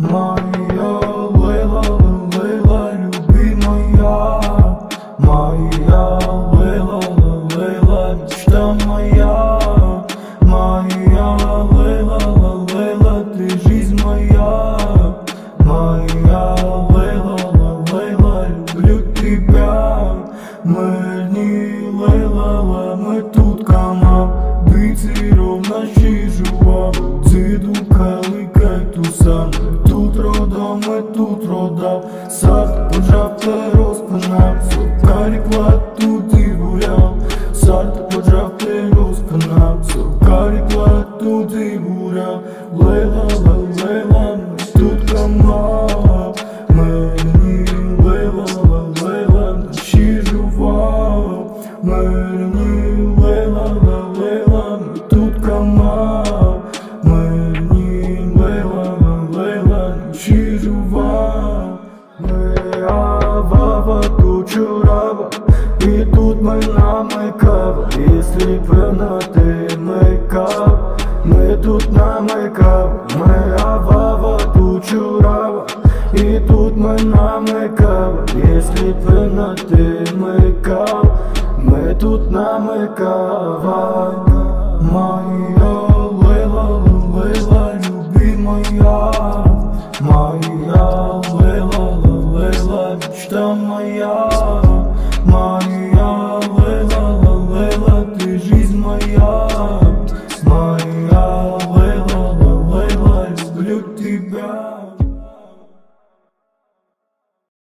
Моя Лейла, Лейла, любимая. Моя Лейла, Лейла, мечта моя. Моя Лейла, Лейла, ты жизнь моя. Моя Лейла, Лейла, люблю тебя. Мы не Лейла, мы тут команда. Биці ровно ще жива. Дзиду калика тусан. Тут родом, ми тут рода. Сад поджав та розпинав. Сокалі клад тут і гуляв. Сад поджав та розпинав. Сокалі клад тут і гуляв. Лейла, Лейла, ми тут команда. Ми не Лейла, Лейла, ще жива. Ми не Лейла, Лейла, ми тут команда. Ми не Лейла, Лейла, ще жива. Ми авава, тут чурава. І тут ми намикава. Если певна ти микав, ми тут намикава. Ми авава, тут чурава. І тут ми намикава. Если певна ти микав, ми тут намикава. Моя Лейла, Лейла, любимая. Моя Лейла, Лейла, мечта моя. Моя Лейла, Лейла, ты жизнь моя. Моя Лейла, Лейла, люблю тебя.